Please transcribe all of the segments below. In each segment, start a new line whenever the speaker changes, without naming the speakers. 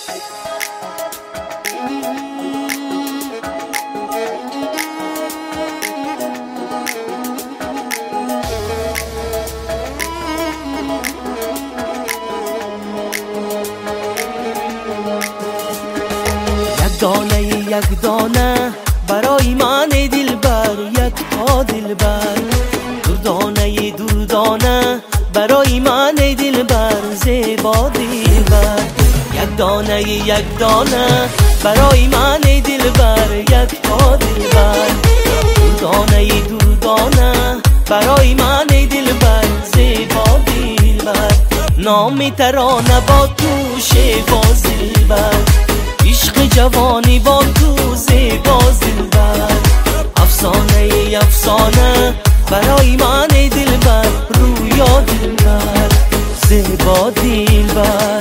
دانه یک دانه برای من دلبر، یک تا دلبر. دردانه دردانه برای من دلبر، زیبا دلبر. یک دانه یک دانه برای من دلبر، یک تا دلبر. دردانه دردانه برای من دلبر، زیبا دلبر. نام ترانه با تو شیواز دلبر، عشق جوانی با تو زیبا دلبر. افسانه افسانه برای من دلبر، رویا دلبر، زیبا دلبر.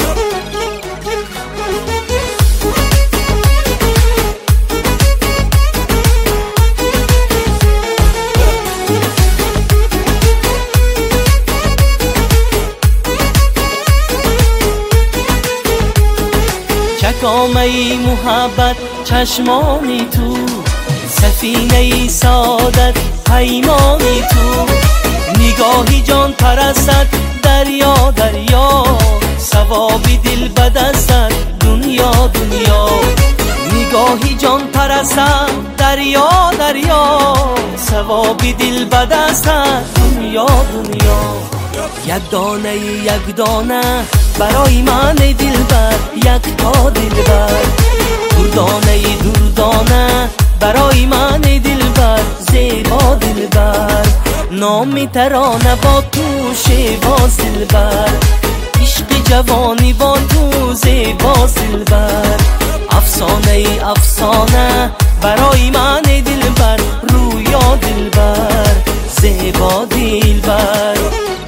چکامه محبت چشمانی تو، سفینه سعادت پیمانی تو. نگاهی جان پرستد دریا دریا، ثواب دل به دستت دنیا دنیا. نگاهی جان پرستد دریا دریا، ثواب دل به دستت دنیا دنیا. یک دانه یک دانه برای من دلبر، یک تا دلبر. دردانه دردانه برای من دلبر، زیبا دلبر. نام ترانه با تو شیواز دلبر، عشق جوانی با تو زیبا دلبر. افسانه افسانه برای من دلبر، رویا دلبر، زیبا دلبر.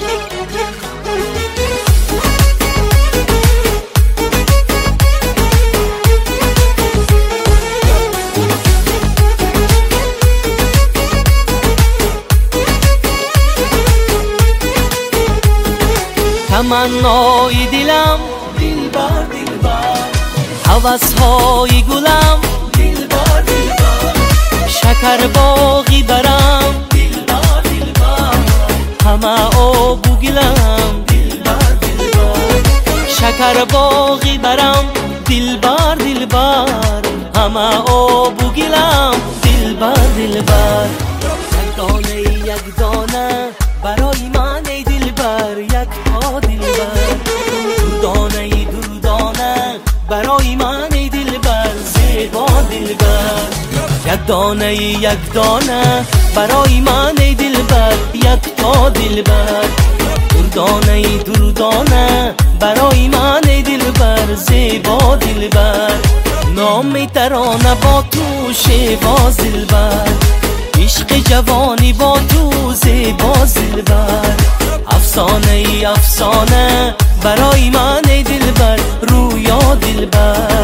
تمنای دلم دلبر دلبر، هوس‌های گلم دلبر دلبر. شکر باغی برم دلبر دلبر، همه آب و گلم دلبر دلبر. شکر باغی برم دلبر دلبر، همه آب و گلم دلبر دلبر. یک دانه یک دانه برای من دلبر، یک تا دلبر. دردانه دردانه برای من دلبر، زیبا دلبر. یک دانه یک دانه برای من دلبر، یک تا دلبر. دردانه دردانه برای من دلبر، زیبا دلبر. نام ترانه با تو شیواز دلبر، عشق جوانی با تو زیبا دلبر. افسانه افسانه برای من دلبر، رویا دلبر.